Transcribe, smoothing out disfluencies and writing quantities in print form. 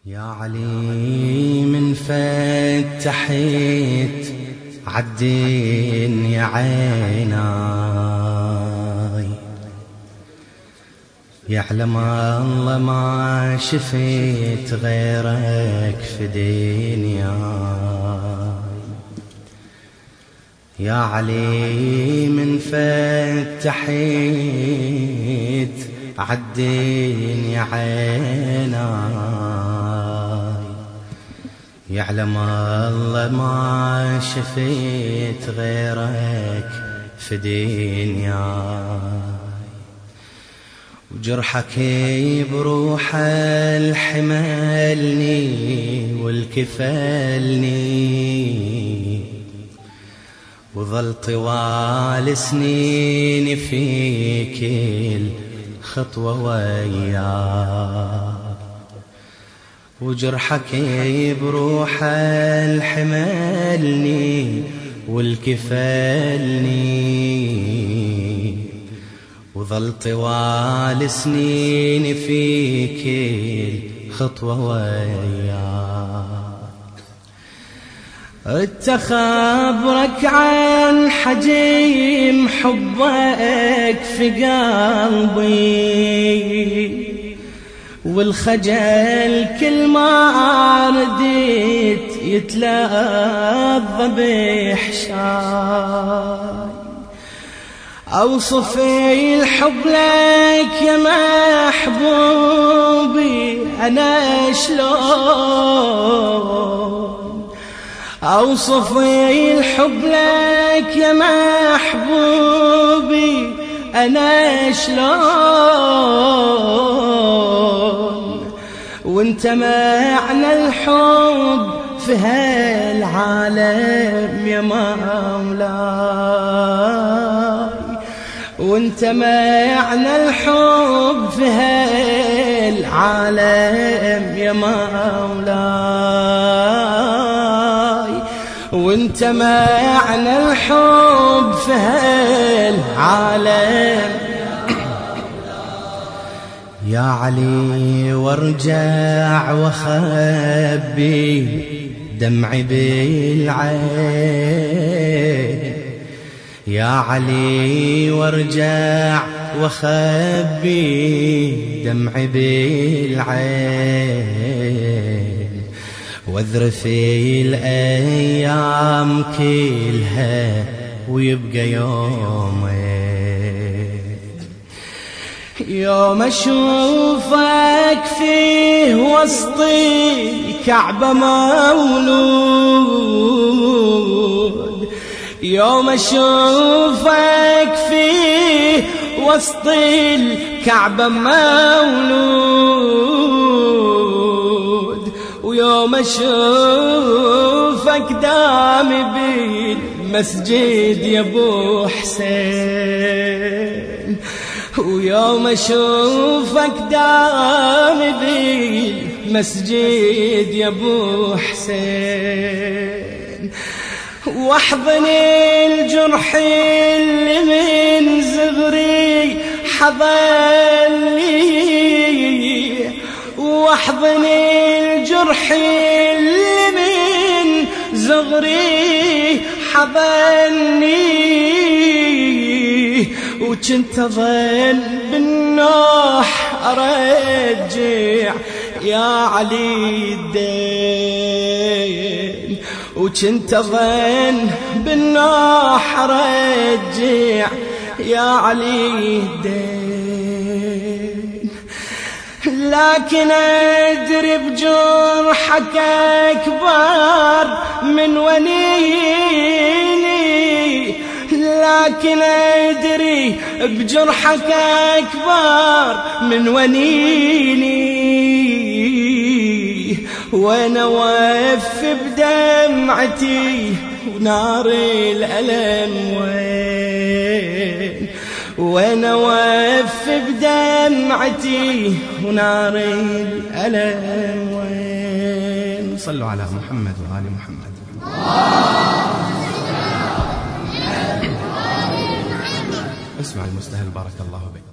يا علي من فتحت عالدين يا عيناي، يعلم الله ما شفت غيرك في دنياي. يا علي من فتحت عالدين يا عيناي، يعلم الله ما شفت غيرك في دنياي. وجرحك بروح الحملني والكفلني، وظل طوال سنين في كل خطوة وياك. وجرحك بروح الحملني والكفلني، وظل طوال سنين في كل خطوة وياك. اتخبرك عن حجم حبك في قلبي، والخجل كل ما رديت يتلظى بحشاي. أوصف الحب لك يا محبوبي أنا شلون، أوصف الحب لك يا محبوبي أنا شلون، وانت معنى الحب في هالعالم يا مولاي، وانت معنى الحب في هالعالم يا مولاي، وانت معنى الحب في هالعالم. يا علي وارجع وخبي دمعي بالعين، يا علي وارجع وخبي دمعي بالعين، واذرف الأيام كلها ويبقى يومين. يوم أشوفك فيه وسط الكعبة مولود، يوم أشوفك فيه وسط الكعبة مولود، ويوم أشوفك دامي بالمسجد يا أبو حسين، ويوم أشوفك دامي بالمسجد يا أبو حسين، واحضن الجرح اللي من زغري حضني، واحضن الجرح اللي من زغري حضني، وكنت أظن بالنوح أرجع يا علي الدين، وكنت أظن بالنوح أرجع يا علي الدين، لكن أدري بجرحك أكبر من ونيني، لكن أدري بجرحك أكبر من ونيني، وأنا واقف بدمعتي ونار الألم وين، وأنا واقف بدمعتي ونار الألم وين. صلوا على محمد وآل محمد. اسمع المستهل بارك الله بك.